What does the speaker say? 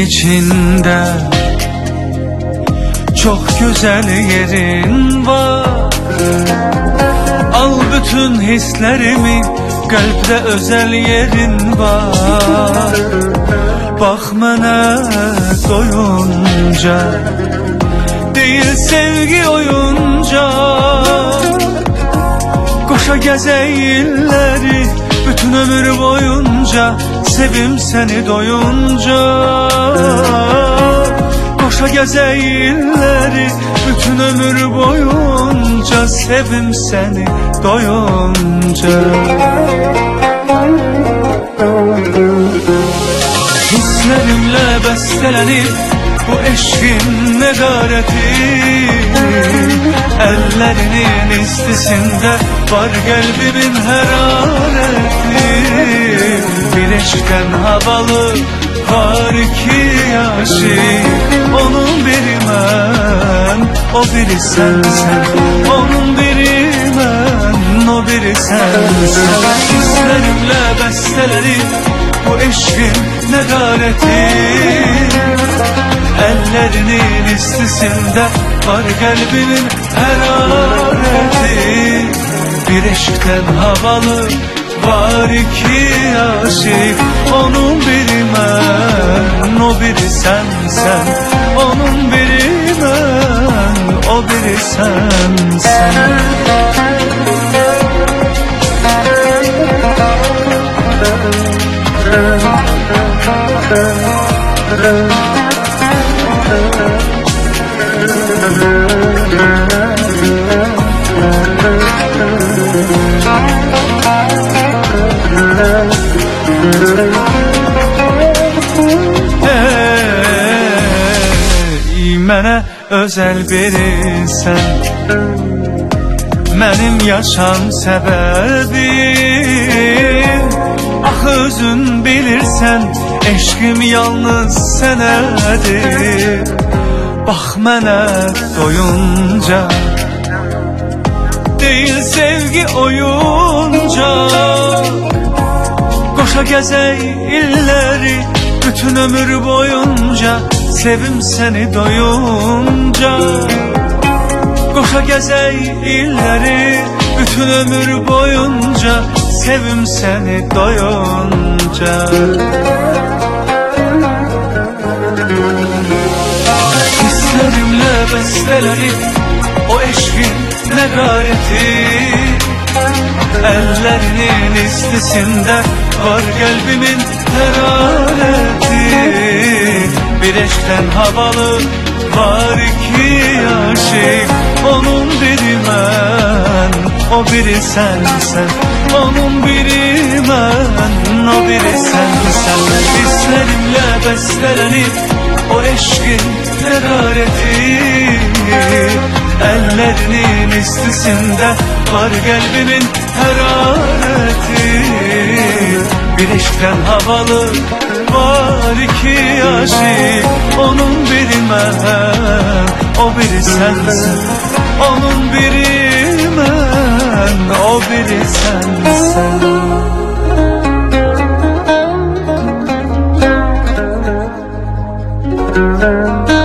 içinde çok güzel yerin var. Al bütün hislerimi, kalpte özel yerin var. Bak mənə doyunca, değil sevgi oyunca. Koşa gəzək illəri, bütün ömür boyunca. Sevim seni doyunca. Koşa gəzək illəri, bütün ömür boyunca. Sevim seni doyunca. Hislerimle bestelənib bu eşkin negareti. Ellerinin istisinde var kalbimin herareti. Bir eşkten havalı var iki aşık. Onun biri mən, o biri sensen. Onun biri mən, o biri sensen. Hislerimle bestelənib bu eşkin negareti. Ellerinin istisinde var kalbimin herareti. Bir eşkten havalı var iki aşık. Onun biri mən, o biri sensen. Onun biri mən, o biri sensen. Mənə özel birisən, mənim yaşam səbəbim. Axı özün bilirsən, eşqim yalnız sənədir. Bax mənə doyunca, değil sevgi oyunca. Koşa gəzək illəri, bütün ömür boyunca. Sevim seni doyunca. Koşa gəzək illəri, bütün ömür boyunca. Sevim seni doyunca. Hislerimle bestelənib o eşkin negareti. Ellerinin istisinde var kalbimin herareti. Bir eşkten havalı var iki aşık. Onun biri mən, o biri sensen. Onun biri mən, o biri sensen. Hislerimle bestelənib o eşkin negareti. Ellerinin istisinde var kalbimin herareti. Bir eşkten havalı var iki aşık. Onun biri mən, o biri sensin. Onun biri mən, o biri sensin.